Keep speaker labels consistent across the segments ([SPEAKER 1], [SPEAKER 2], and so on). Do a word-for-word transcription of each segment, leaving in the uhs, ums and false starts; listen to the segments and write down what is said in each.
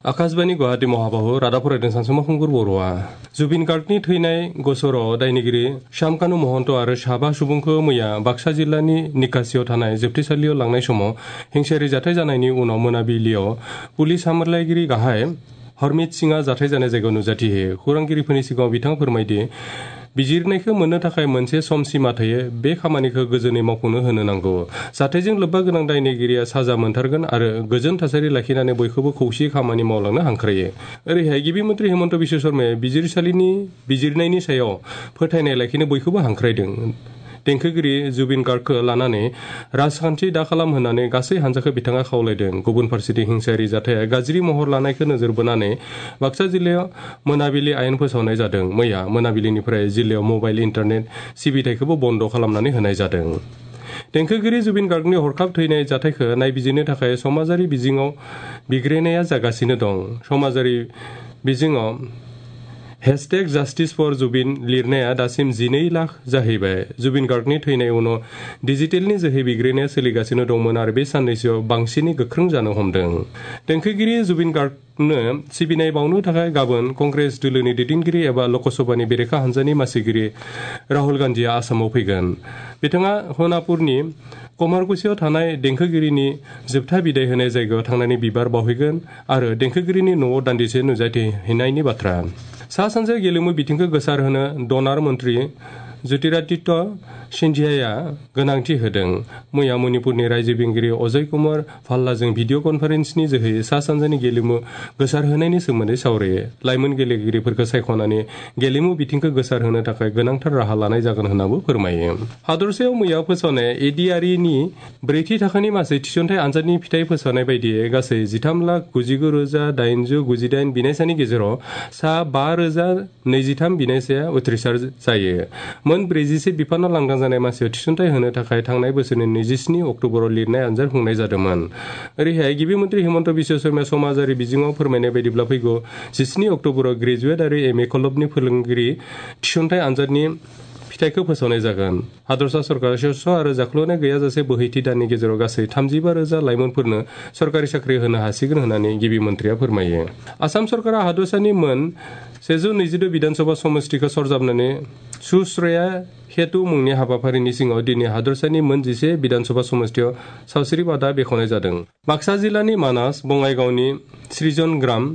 [SPEAKER 1] आकाशबाणी गुवाहाटी महाबाहु रादाब फरायदों सानसुमा खुंगुर बर'आ जुबिन गार्गनि थैनाय गसराव दायनिगिरि शामकानु महन्त आरो साबा सुबुंखौ मैया बाक्सा जिल्लानि निकासियाव थानाय जोबथेसालियाव लांनाय समाव हिंसायारि जाथाय जानायनि उनाव मोनाबिलियाव पुलिस सामलायगिरि गाहाय हरमित सिंहआ जाथाय जानाय जायगायाव नुजाथिहोयो। खौरांगिरिफोरनि सिगाङाव बिथाङा फोरमायदि बिजिरनायखौ मोननो थाखाय मोनसे सम सीमा थायो, बे खामानिखौ गोजोनै मावफुंनो होनो नांगौ। जाथायजों लोब्बा गोनां दायनिगिरिया साजा मोनथारगोन आरो गोजोन थासारि लाखिनानै बयखौबो खौसेयै खामानि मावलांनो हांख्रायो। ओरैहाय गिबि मन्त्रि हेमन्त बिश्व शर्माया बिजिरसालिनि बिजिरनायनि सायाव फोथायनाय लाखिनो बयखौबो हांख्रायदों। देंखोगिरि जुबिन गार्गखौ लानानै राजखान्थि दाखालाम होननानै गासै हानजाखौ बिथाङा खावलायदों। गुबुन फारसेथिं हिंसायारि जाथाया गाज्रि महर लानायखौ नोजोर बोनानै बाक्सा जिल्लायाव मोनाबिलि आयेन फोसावनाय जादों। मैया मोनाबिलिनिफ्राय जिल्लायाव मबाइल इन्टारनेट सिबिथायखौबो बन्द' खालामनानै होनाय जादों। देंखोगिरि जुबिन गार्गनि हरखाब थैनाय जाथायखौ नायबिजिरनो थाखाय समाजारि बिजोङाव बिग्रायनाया जागासिनो दं। समाजारि बिजोङाव हेशटेग जास्टिस फर जुबिन लिरनाया दासिम जिनै लाख जाहैबाय। जुबिन गार्गनि थैनाय उनाव डिजिटेलनि जोहै बिग्रायनाया सोलिगासिनो दंमोन आरो बे साननैसोआव बांसिनै गोख्रों जानो हमदों। देंखोगिरि जुबिन गार्गनो सिबिनाय बावनो थाखाय गाबोन कंग्रेस दोलोनि दैदेनगिरि एबा लकसभानि बेरेखा हानजानि मासिगिरि राहुल गान्धीआ आसामाव फैगोन। बिथाङा हनापुरनि कमारकुसियाव थानाय देंखोगिरिनि जोबथा बिदाय होनाय जायगायाव थांनानै बिबार बावहैगोन आरो देंखोगिरिनि न'आव दान्दिसे नुजाथिहैनायनि बाथ्रा। सा सानजा गेलेमु बिथिंखौ गोसार होनो डनार मन्त्रि ज्योतिरादित्य सिन्धियाया गोनांथि होदों। मैया मणिपुरनि रायजो बेंगिरि अजय कुमार भाल्लाजों भिडिअ कनफारेन्सनि जोहै सा सानजानि गेलेमु गोसार होनायनि सोमोन्दै सावरायो। लाइमोन गेलेगिरिफोरखौ सायख'नानै गेलेमु बिथिंखौ गोसार होनो थाखाय गोनांथार राहा लानाय जागोन होननाबो फोरमायो। हादरसायाव मैया फोसावनाय एडिआरइनि ब्रैथि थाखोनि मासि थिसनथाइ आनजादनि फिथाइ फोसावनाय बायदियै गासै जिथाम लाख गुजिगु रोजा दाइनजौ गुजिदाइन बिनायसानि गेजेराव सा बा रोजा नैजिथाम बिनायसाया उथ्रिसार जायो। मोन ब्रैजिसे बिफानाव लांदां जानाय मासियाव थिसनथाइ होनो थाखाय थांनाय बोसोरनि नैजिस्नि अक्ट'बराव लिरनाय आनजाद खुंनाय जादोंमोन। ओरैहाय गिबि मन्त्रि हेमन्त बिश्व शर्माया समाजारि बिजोङाव फोरमायनाय बायदिब्ला फैगौ जिस्नि अक्ट'बराव ग्रेजुवेट आरो एम ए खलबनि फोरोंगिरि थिसनथाइ आनजादनि फिथाइखौ फोसावनाय जागोन। हादरसा सरकारा सेस आरो जाख्ल'नाय गैयाजासे बोहैथि दाननि गेजेराव गासै थामजिबा रोजा लाइमोनफोरनो सरकारि साख्रि होनो हासिगोन होननानै गिबि मन्थ्रिया फोरमायो। आसाम सरकारा हादरसानि मोन सेजौ नैजिद' बिधानसभा समष्टिखौ सरजाबनानै सुश्रया हेतु मुंनि हाबाफारिनि सिङाव दिनै हादरसानि मोन जिसे बिधानसभा समष्टियाव सावस्रि बादा बेखेवनाय जादों। बाक्सा जिल्लानि मानास, बङाइगावनि सृजन ग्राम,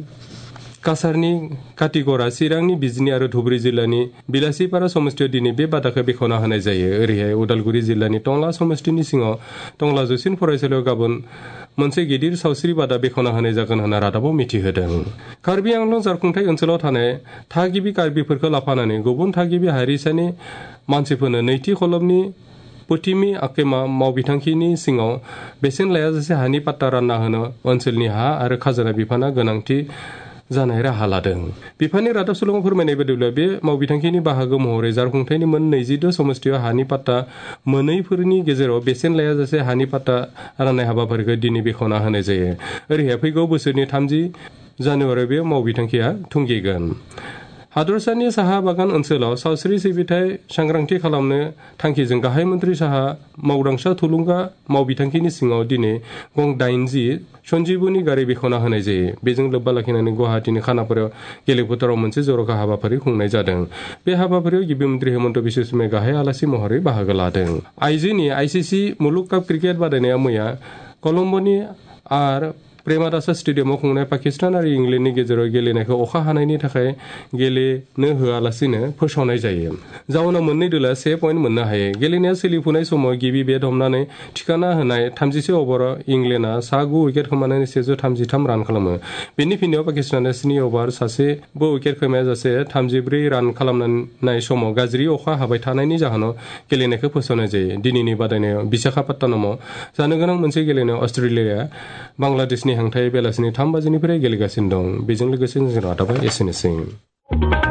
[SPEAKER 1] काछारनि काटिगरा, चिरांनि बिजनी आरो धुबुरी जिल्लानि बिलासीपारा समष्टियाव दिनै बे बादाखौ बेखेवना होनाय जायो। ओरैहाय उदालगुरि जिल्लानि टंला समष्टिनि सिङाव टंला जौसिन फरायसालियाव गाबोन मोनसे गिदिर सावस्रि बादा बेखेवना होनाय जागोन होनना रादाबाव मिथिहोदों। कार्बि आंलं जारखुंथाय ओनसोलाव थानाय थागिबि कार्बिफोरखौ लाफानानै गुबुन थागिबि हारिसानि मानसिफोरनो नैथि खलबनि पथिमि आकेमा मावबिथांखिनि सिङाव बेसेन लायाजासे हानि पाट्टा रानना होनो ओनसोलनि हा आरो खाजोना बिफाना गोनांथि जानाय राहा लादों। बिफाननि रादाब सुलुङाव फोरमायनाय बायदिब्ला बे मावबिथांखिनि बाहागो महरै जारखुंथायनि मोन नैजिद' समष्टियाव हानि पाट्टा मोनैफोरनि गेजेराव बेसेन लायाजासे हानि पाट्टा राननाय हाबाफारिखौ दिनै बेखेवना होनाय जायो। ओरैहाय फैगौ बोसोरनि थामजि जानुवारियाव बे मावबिथांखिया थुंगेगोन। हादरसानि साहा बागान ओनसोलाव सावस्रि सिबिथाय सांग्रांथि खालामनो थांखिजों गाहाय मन्त्रि साहा मावदांसा थुलुंगा मावबिथांखिनि सिङाव दिनै गं दाइनजि सन्जीबनि गारि बेखेवना होनाय जायो। बेजों लोब्बा लाखिनानै गुवाहाटीनि खानापारायाव गेलेफोथाराव मोनसे जर'खा हाबाफारि खुंनाय जादों। बे हाबाफारियाव गिबि मन्त्रि हेमन्त बिश्व शर्माया गाहाय आलासि महरै बाहागो लादों। आइजोनि आइसिसि मुलुग काप क्रिकेट बादायनाया मैया कलम्बोनि आर प्रेमादासा स्टेडियामाव खुंनाय पाकिस्तान आरो इंलेन्डनि गेजेराव गेलेनायखौ अखा हानायनि थाखाय गेलेनो होआलासिनो फोसावनाय जायो। जाउनाव मोननै दोला से पइन्ट मोननो हायो। गेलेनाया सोलिफुनाय समाव गिबि बेट हमनानै थिखाना होनाय थामजिसे अभाराव इंलेन्डआ सा गु उइकेट खोमानानै सेजौ थामजिथाम रान खालामो। बेनि फिननायाव पाकिस्तानआ स्नि अभार सासेबो उइकेट खोमायाजासे थामजिब्रै रान खालामनाय समाव गाज्रि अखा हाबाय थानायनि जाहोनाव गेलेनायखौ फोसावनाय जायो। दिनैनि बादायनायाव विशाखापत्तनमाव जानो गोनां मोनसे गेलेनायाव अस्ट्रेलियाया बांलादेशनि हेंथायै बेलासिनि थाम बाजिनिफ्राय गेलेगासिनो दं। बेजों लोगोसे जों रादाबा एसेनोसै।